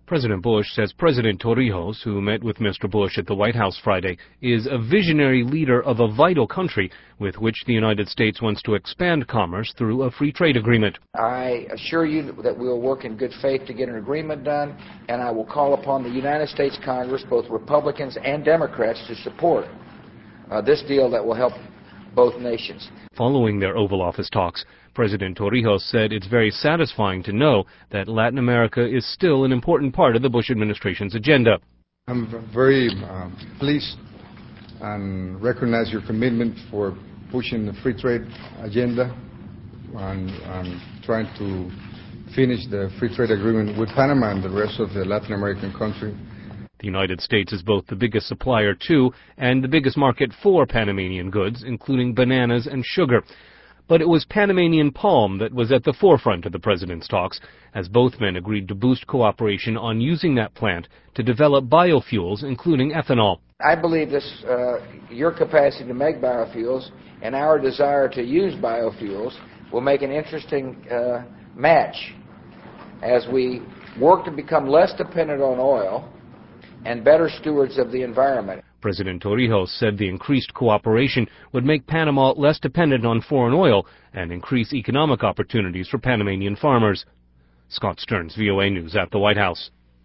President Bush says President Torrijos, who met with Mr. Bush at the White House Friday, is a visionary leader of a vital country with which the United States wants to expand commerce through a free trade agreement. I assure you that we will work in good faith to get an agreement done, and I will call upon the United States Congress, both Republicans and Democrats, to support this deal that will help both nations. Following their Oval Office talks, President Torrijos said it's very satisfying to know that Latin America is still an important part of the Bush administration's agenda. I'm very pleased and recognize your commitment for pushing the free trade agenda and trying to finish the free trade agreement with Panama and the rest of the Latin American country. The United States is both the biggest supplier to and the biggest market for Panamanian goods, including bananas and sugar. But it was Panamanian palm that was at the forefront of the president's talks, as both men agreed to boost cooperation on using that plant to develop biofuels, including ethanol. I believe your capacity to make biofuels and our desire to use biofuels will make an interesting match as we work to become less dependent on oil and better stewards of the environment. President Torrijos said the increased cooperation would make Panama less dependent on foreign oil and increase economic opportunities for Panamanian farmers. Scott Stearns, VOA News at the White House.